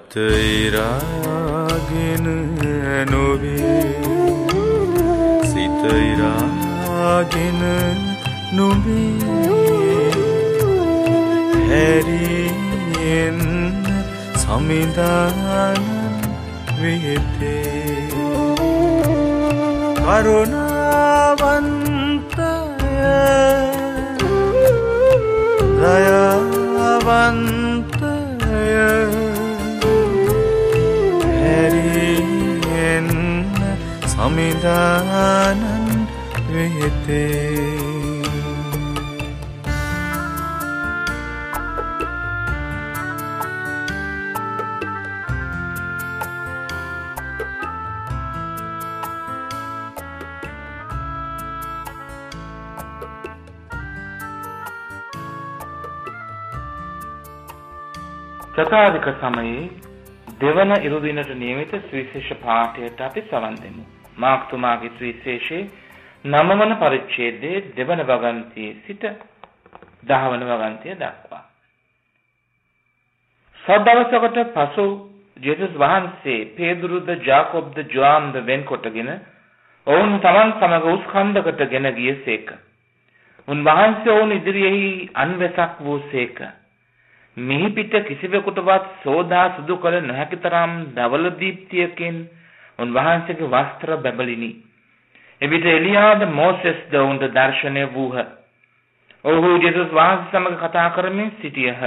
අතයිරාගෙන නොවේ සිතයිරාගෙන නොවේ හැරියෙන් සමිදාන වෙතේ කරුණාවන්තය දයාවන්තය හැරියෙන් සමිදානන් වෙතේ සතාධික සමයේ දෙවන ඉරුදිනට නියමිත සුවිශේෂ පාඨයට අපි සවන් දෙමු. මාක්තුමාගේ සුවිශේෂයේ 9 වන පරිච්ඡේදයේ දෙවන වගන්තියේ සිට 10 වන වගන්තිය දක්වා. සදවසකට පසු ජේසුස් වහන්සේ පේදුරුද ජාකොබ්ද ජෝහන්ද වෙන්කොටගෙන ඔවුන් තමන් සමග උස් කන්දකට ගෙන ගියසේක. උන්වහන්සේ ඔවුන් ඉදිරියෙහි අන්වැසක් වූසේක. මිහි පිට කිසිවෙකුටවත් සෝදා සුදු කළ නොහැකි තරම් ධවල දීප්තියකින් උන්වහන්සේගේ වස්ත්‍ර බැබලිනි. එවිට එලියාද මෝසෙස්ද ඔවුන්ට දර්ශනය වූහ. ඔවුහු ජේසුස් වහන්සේ සමග කතා කරමින් සිටියහ.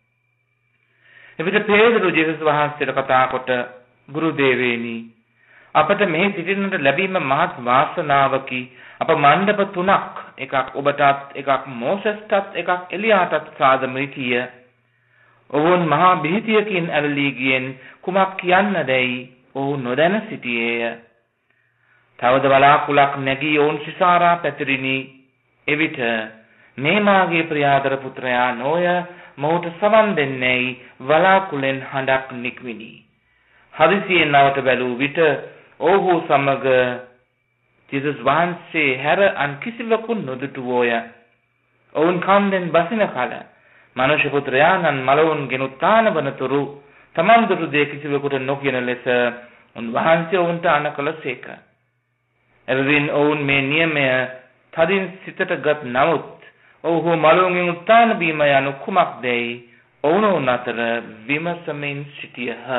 එවිට පේදුරු ජේසුස් වහන්සේට කතා කොට ගුරු දේවේනි අපට මෙහි සිටින්නට ලැබීම මහත් වාසනාවකි. අප මණ්ඩප 3ක් එකක් ඔබටත් එකක් මෝසෙස්ටත් එකක් එලියාටත් සාදමයි කිය. ඔවුන් මහා බිහිතියකින් ඇලලී ගියෙන් කුමක් කියන්නදැයි ඔවුන් නොදැන සිටියේය. තවද බලාකුලක් නැගී ඔවුන් සිසාරා පැතිරිණි. එවිට මේ මාගේ ප්‍රියාදර පුත්‍රයා නොය මොහුට සවන් දෙන්නේයි බලාකුලෙන් හඬක් නික්විනි. හදිසියෙන් නවට බැලූ විට ඔහු සමග ජේසුස් වහන්සේ හැර අන් කිසිවකු නොදුටුවෝය. ඔවුන් කන්දෙන් බසින කල මනුෂ්‍ය පුත්‍රයාණන් මලවුන්ගෙන් උත්ථාන වනතුරු තමන් දුටු දේ කිසිවෙකුට නොකියන ලෙස උන්වහන්සේ ඔවුන්ට අනකලසේක. එබැවින් ඔවුන් මේ නියමය තදින් සිතට ගත් නමුත් ඔවුහු මලවුන්ගෙන් උත්ථාන වීම යනු කුමක්දැයි ඔවුන් අතර විමසමින් සිටියහ.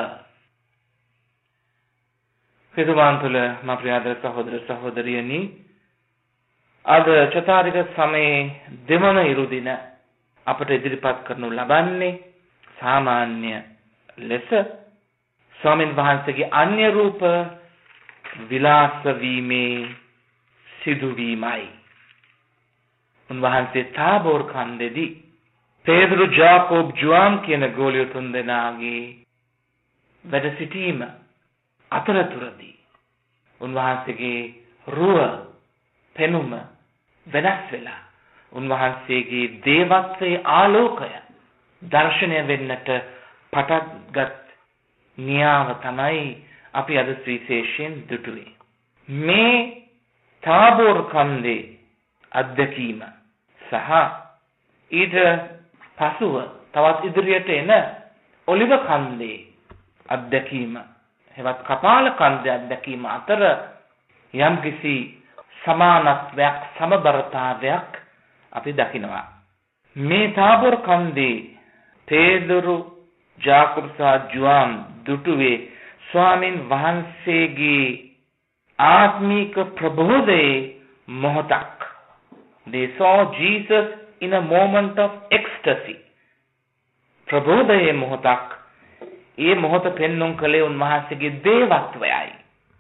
පිටුමාන්තුල මා ප්‍රියාදර සහෝදර සහෝදරියනි අද චතුරාර්ය සමයේ දෙවන ඉරුදින අපට ඉදිරිපත් කරනු ලබන්නේ සාමාන්‍ය ලෙස ස්වාමීන් වහන්සේගේ අන්‍ය රූප විලාස වීමේ සිදුවීමයි. උන්වහන්සේ තාබෝර් කන්දේදී පේදුරු ජාකොබ් ජෝහන් කියන ගෝලියෝ තුන්දෙනාගේ වැඩ සිටීම අතරතුරදී උන්වහන්සේගේ රුව පෙනුම වෙනස් වෙලා උන්වහන්සේගේ දේවත්වයේ ආලෝකය දර්ශනය වෙන්නට පටන්ගත් න්‍යාව තමයි අපි අද විශේෂයෙන් දුටුවේ. මේ තාබෝර් කන්දේ අත්දැකීම සහ ඊට පසුව තවත් ඉදිරියට එන ඔලිව කන්දේ අත්දැකීම හෙවත් කපාල කන්දේ අත්දැකීම අතර යම්කිසි සමානත්වයක් සමබරතාවයක් අපි දකිනවා. මේ තාබෝර් කන්දේ පේදුරු ජාකොබ් සහ ජෝහන් දුටුවේ ස්වාමින් වහන්සේගේ ආත්මික ප්‍රබෝධයේ මොහොතක්. They saw Jesus in a moment of ecstasy. ප්‍රබෝධයේ මොහොතක්. ඒ මොහොත පෙන්වුම් කළේ උන්වහන්සේගේ දේවත්වයයි.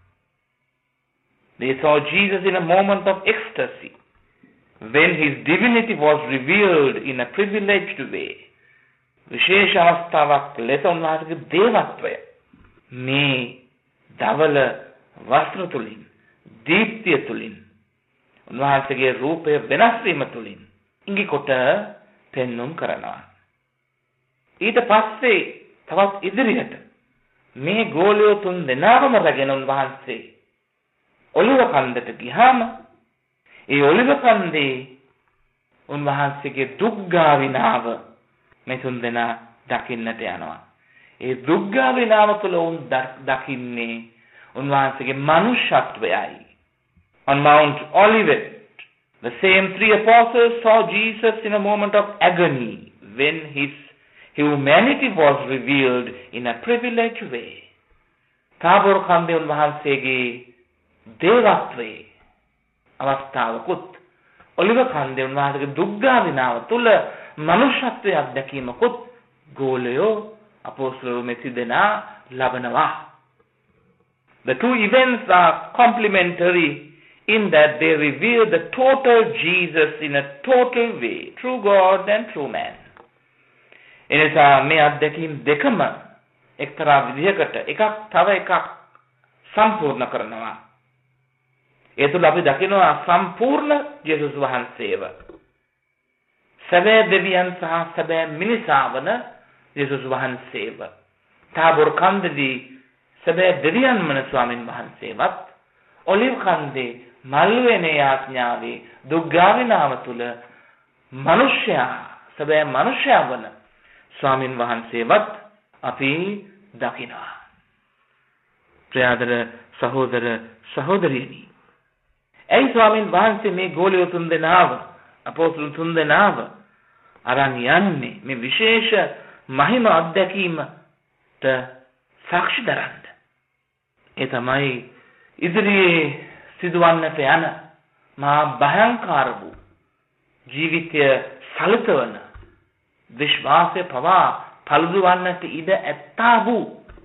They saw Jesus in a moment of ecstasy, when his divinity was revealed in a privileged way. විශේෂ අවස්ථාවක් ලෙස උන්වහන්සේගේ දේවත්වය මේ ධවල වස්ත්‍ර තුලින් දීප්තිය තුලින් උන්වහන්සේගේ රූපය වෙනස් වීම තුලින් ඉඟි කොට පෙන්වුම් කරනවා. ඊට පස්සේ තවත් ඉදිරියට මේ ගෝලියෝ තුන් දෙනාම රැගෙන උන්වහන්සේ ඔලිව කන්දට ගියාම ඒ ඔලිව කන්දේ උන්වහන්සේගේ දුක් ගාවිනාව මේ තුන් දෙනා දකින්නට යනවා. ඒ දුක්ගාවිනාව තුළ උන් දකින්නේ උන්වහන්සේගේ මනුෂ්‍යත්වයයි. On Mount Olivet, the same three apostles saw Jesus in a moment of agony when his humanity was revealed in a privileged way. තාබෝර කන්දේ උන්වහන්සේගේ දේවත්වයේ අවස්ථාවකුත් ඔලිව කන්දේ උන්වහන්සේගේ දුක්ගාවිනාව තුළ මනුෂ්‍යත්වයේ අත්දැකීමකුත් ගෝලයෝ අපොස්තලෝ මෙසිදෙනා ලබනවා. The two events are complementary in that they reveal the total Jesus in a total way, true God and true man. එනිසා මේ අත්දැකීම් දෙකම එක්තරා විදිහකට එකක් තව එකක් සම්පූර්ණ කරනවා. ඒ තුළ අපි දකිනවා සම්පූර්ණ ජේසුස් වහන්සේව. සැබෑ දෙවියන් සහ සැබෑ මිනිසා වන ජේසුස් වහන්සේව. තාබෝර කන්දේදී සැබෑ දෙවියන් වන ස්වාමින් වහන්සේවත් ඔලිව් කන්දේ මල්වෙනේ යාඥාවේ දුක්ගාවිනාව තුළ මනුෂ්‍යයා සැබෑ මනුෂ්‍යයා වන ස්වාමින් වහන්සේවත් අපි දකිනවා. ප්‍රියාදර සහෝදර සහෝදරියනි, ඇයි ස්වාමින් වහන්සේ මේ ගෝලියෝ තුන්දෙනාව අපොස්තලයන් තුන්දෙනාව අරන් යන්නේ මේ විශේෂ මහිම අත්දැකීමට සාක්ෂි දරන්න? ඒ තමයි ඉදිරියේ සිදුවන්නට යන මා භයංකාර වූ ජීවිතය සලතවන විශ්වාසය පවා පළුදු වන්නට ඉඩ ඇත්තා වූ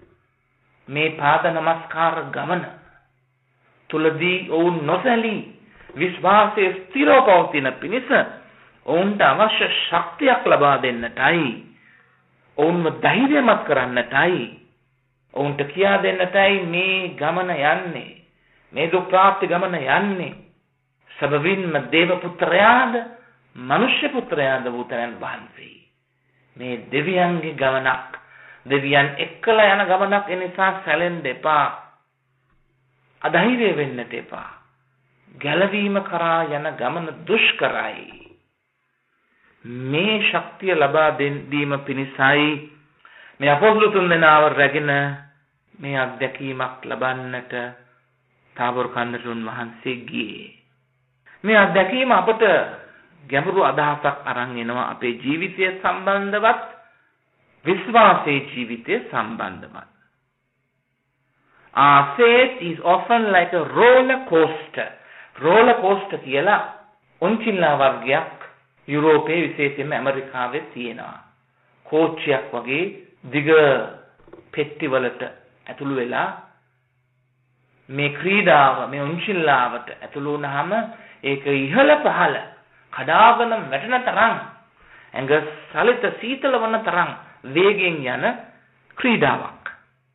මේ පාද නමස්කාර ගමන තුලදී ඔවුන් නොසැලී විශ්වාසයේ ස්ථිරව පවතින පිණිස ඔවුන්ට අවශ්‍ය ශක්තියක් ලබා දෙන්නටයි, ඔවුන්ව ධෛර්යමත් කරන්නටයි, ඔවුන්ට කියා දෙන්නටයි මේ ගමන යන්නේ, මේ දුක් ප්‍රාප්ති ගමන යන්නේ සබවින්ම දේව පුත්‍රයාද මනුෂ්‍ය පුත්‍රයාද වූ තැනන් වහන්සේ. මේ දෙවියන්ගේ ගමනක්, දෙවියන් එක්කලා යන ගමනක්. ඒ නිසා සැලෙන්න එපා, අධෛර්ය වෙන්නට එපා. ගැලවීම කරා යන ගමන දුෂ්කරයි. මේ ශක්තිය ලබා දීම පිණිසයි මේ අපොස්තල තුන්දෙනාව රැගෙන මේ අත්දැකීමක් ලබන්නට තාබෝර කන්දට උන්වහන්සේ ගියේ. මේ අත්දැකීම අපට ගැඹුරු අදහසක් අරන් එනවා අපේ ජීවිතය සම්බන්ධවත්, විශ්වාසයේ ජීවිතය සම්බන්ධවත්. Our faith is often like a roller coaster. Roller coaster කියලා උන්චිල්ලා වර්ගයක් යුරෝපයේ විශේෂයෙන්ම ඇමරිකාවේ තියෙනවා. කෝච්චියක් වගේ දිග පෙට්ටිවලට ඇතුළු වෙලා මේ ක්‍රීඩාව මේ උන්චිල්ලාවට ඇතුළු වුණාම ඒක ඉහළ පහළ කඩාගෙන වැටෙන තරම්, ඇඟ සලිත සීතල වන තරම් වේගෙන් යන ක්‍රීඩාවක්.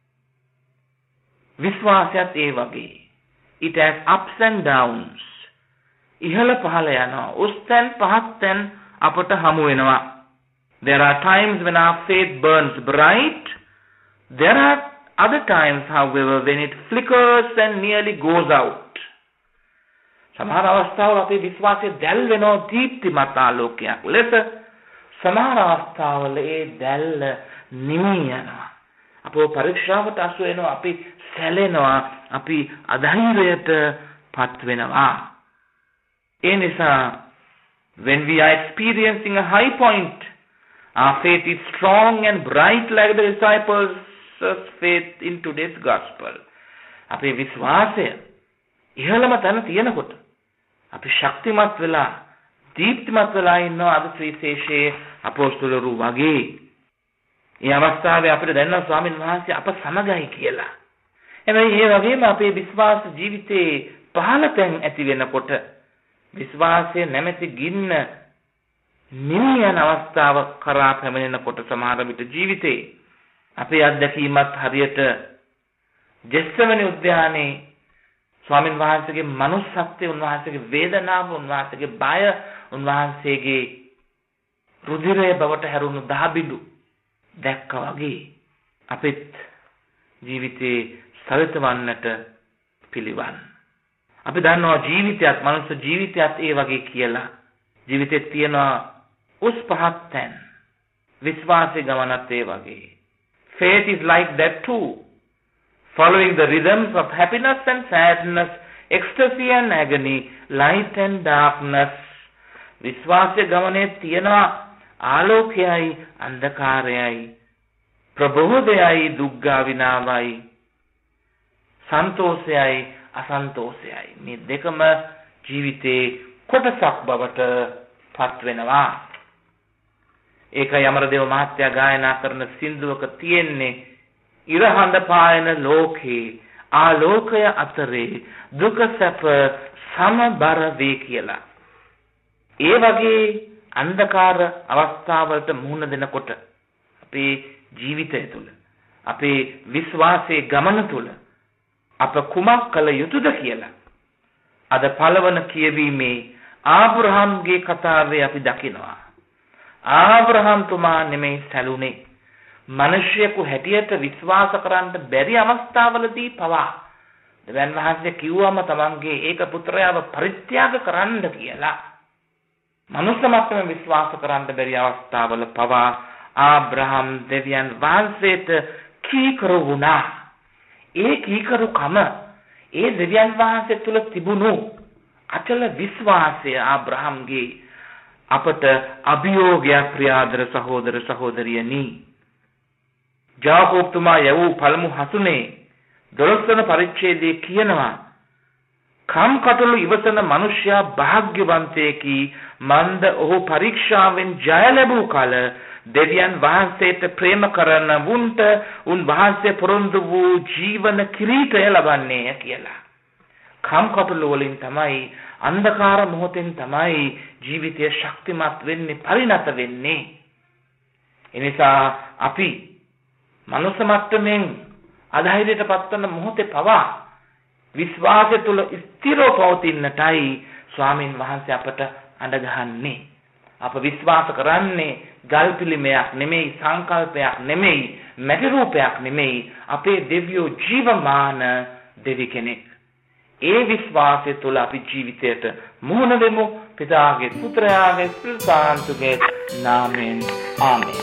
විශ්වාසයත් ඒ වගේ. It has ups and downs. ඉහළ පහළ යනවා. උස්තැන් පහත්තැන් අපට හමු වෙනවා. There are times when our faith burns bright. There are other times, however, when it flickers and nearly goes out. සමහර අවස්ථාවල අපේ විශ්වාසය දැල් වෙනවා දීප්තිමත් ආලෝකයක් ලෙස. සමහර අවස්ථාවල ඒ දැල්ල නිමී යනවා. අපෝ පරීක්ෂාවට අසු වෙනවා, අපි සැලෙනවා, අපි අධෛර්යයට පත් වෙනවා. ඒ නිසා when we are experiencing a high point, our faith is strong and bright like the disciples' faith in today's gospel. අපේ විශ්වාසය ඉහළම තැන තියෙනකොට අපි ශක්තිමත් වෙලා දීප්තිමත් වෙලා ඉන්නවා අද ශ්‍රීශේෂයේ අපොස්තලරු වගේ. මේ අවස්ථාවේ අපිට දැනෙනවා ස්වාමීන් වහන්සේ අප සමගයි කියලා. හැබැයි ඒ වගේම අපේ විශ්වාස ජීවිතේ පහළතෙන් ඇති වෙනකොට විශ්වාසය නැමැති ගින්න නිවි යන අවස්ථාව කරා පැමිණෙනකොට සමහර විට ජීවිතේ අපේ අත්දැකීමත් හරියට ජෙස්සමනි උද්‍යානයේ ස්වාමීන් වහන්සේගේ මනුස්සත්වය, උන්වහන්සේගේ වේදනාව, උන්වහන්සේගේ බය, උන්වහන්සේගේ රුධිරය බවට හැරුණු දහබිඳු දැක්කා වගේ අපිට ජීවිතේ සවිතවන්නට පිළිවන්. අපි දන්නවා ජීවිතයත්, මනුස්ස ජීවිතයත් ඒ වගේ කියලා. ජීවිතේ තියෙන උස් පහත් තැන්. විශ්වාසයේ ගමනත් ඒ වගේ. Faith is like that too, following the rhythms of happiness and sadness, ecstasy and agony, light and darkness. විශ්වාසයේ ගමනේ තියෙනවා ආලෝකයයි අන්ධකාරයයි, ප්‍රබෝධයයි දුක්ඛ විනාවයි, සන්තෝෂයයි අසන්තෝෂයයි. මේ දෙකම ජීවිතේ කොටසක් බවට පත් වෙනවා. ඒකයි අමරදේව මහත්තයා ගායනා කරන සින්දුවක තියෙන්නේ ඉරහඳ පායන ලෝකේ ආලෝකය අතරේ දුක සැප සමබර වේ කියලා. ඒ වගේ අන්ධකාර අවස්ථාවලට මුහුණ දෙනකොට අපේ ජීවිතය තුළ, අපේ විශ්වාසයේ ගමන තුළ අප කුමක් කළ යුතුද කියලා අද පළවන කියවීමේ ආබ්‍රහම්ගේ කතාවේ අපි දකිනවා. ආබ්‍රහම් තුමා නෙමෙයි සැලුනේ. මිනිසියෙකු හැටියට විශ්වාස කරන්න බැරි අවස්ථාවලදී පවා දෙවියන් වහන්සේ කිව්වම තමන්ගේ ඒක පුත්‍රයාව පරිත්‍යාග කරන්න කියලා. මනුස්ස මට්ටමේ විශ්වාස කරන්න බැරි අවස්ථාවල පවා ආබ්‍රහම් දෙවියන් වහන්සේට කීකරු වුණා. ඒ කීකරුකම ඒ දෙවියන් වහන්සේ තුල තිබුණු අචල විශ්වාසය ආබ්‍රහම්ගේ අපට අභියෝගයක් ප්‍රියාදර සහෝදර සහෝදරියනි. ජාකෝබ් තුමා යවූ පළමු හසුනේ 12 වන පරිච්ඡේදයේ කියනවා, කම්කටොළු ඉවසන මනුෂ්‍යයා භාග්‍යවන්තයෙකි, මන්ද ඔහු පරීක්ෂාවෙන් ජය ලැබූ කල දෙවියන් වහන්සේට ප්‍රේම කරන වුන්ට උන් වහන්සේ පොරොන්දු වූ ජීවන කිරීටය ලබන්නේ කියලා. කම්කටොළු වලින් තමයි, අන්ධකාර මොහොතෙන් තමයි ජීවිතය ශක්තිමත් වෙන්නේ, පරිණත වෙන්නේ. එනිසා අපි මනුස්ස මට්ටමින් අධෛර්යයට පත්වන මොහොතේ පවා විශ්වාසය තුළ ස්ථිරව පවතින්නටයි ස්වාමින් වහන්සේ අපට අඬගහන්නේ. අප විශ්වාස කරන්නේ ගල් පිළිමයක් නෙමෙයි, සංකල්පයක් නෙමෙයි, මැටි රූපයක් නෙමෙයි, අපේ දෙවියෝ ජීවමාන දෙවි කෙනෙක්. ඒ විශ්වාසය තුළ අපි ජීවිතයට මුහුණ දෙමු. පිතාගේ පුත්‍රයාගේ ස්පිරිතාන්තුගේ නාමයෙන් ආමේන්.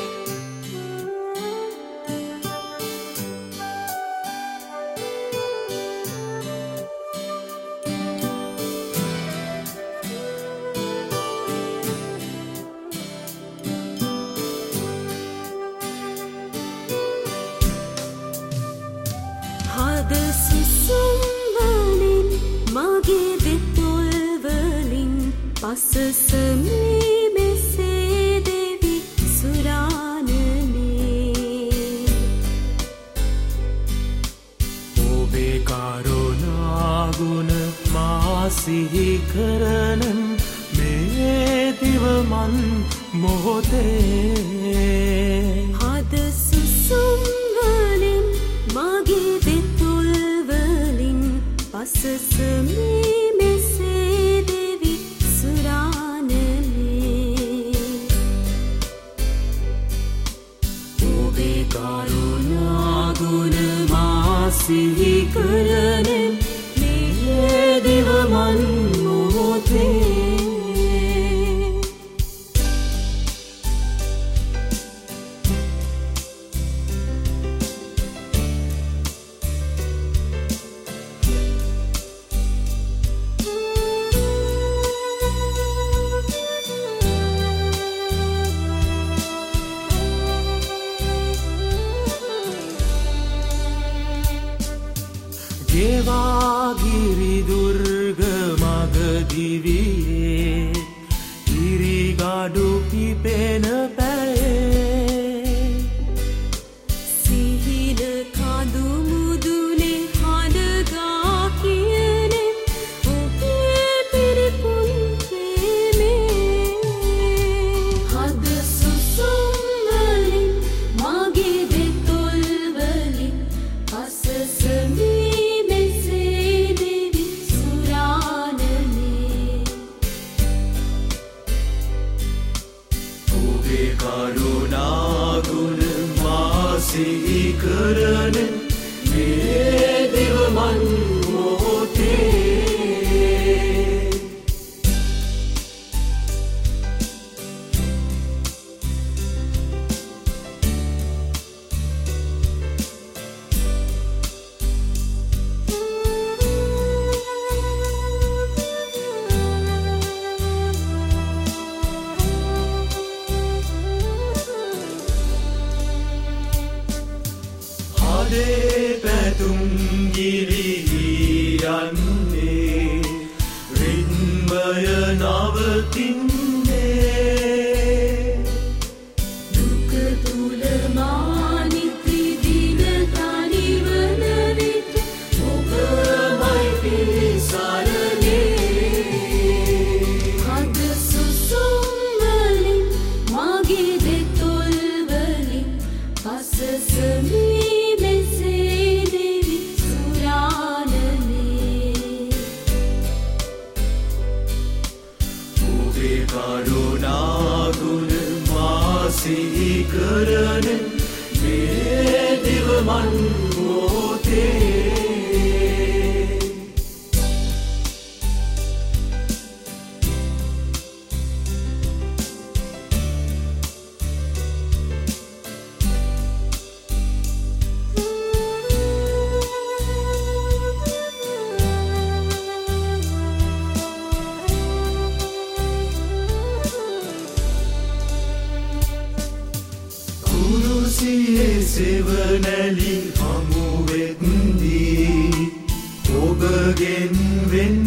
නැලි හමුවෙද්දී ඔබගෙන් වෙන්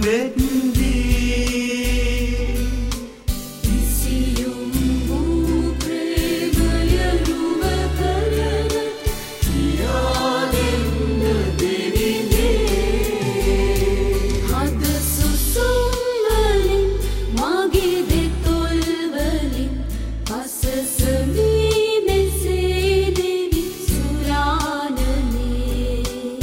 වෙද්දී ඉසියුම් වූ ප්‍රේමය රුව කරන කියා දෙන්න දෙවිඳේ හද සුසුම් වලින් මගේ දෙතොල් වලින් පසසමී මෙසේ දෙවි සුරානනේ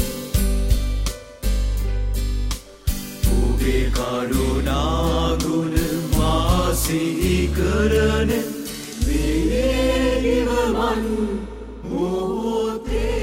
ඔබේ කරුණා ගුණ මා සිහි කරන මේ නිවමන් මොහොතේ